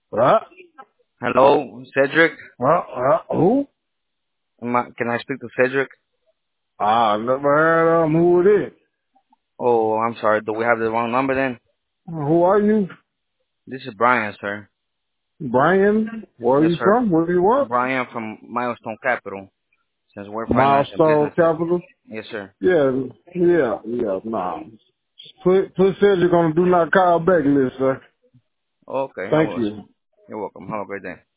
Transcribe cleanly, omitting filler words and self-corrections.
What? Hello, Cedric. Who? Can I speak to Cedric? I never heard of who it is. Oh, I'm sorry. Do we have the wrong number then? Who are you? This is Brian, sir. Brian? Where are Yes, you sir. from? Where do you work? Brian from Milestone Capital. Since we're financing Milestone businesses. Capital? Yes, sir. Yeah, nah. Put Cedric on the do not call back list, sir. Okay, I Thank will, sir. you. You're welcome. Have a great day.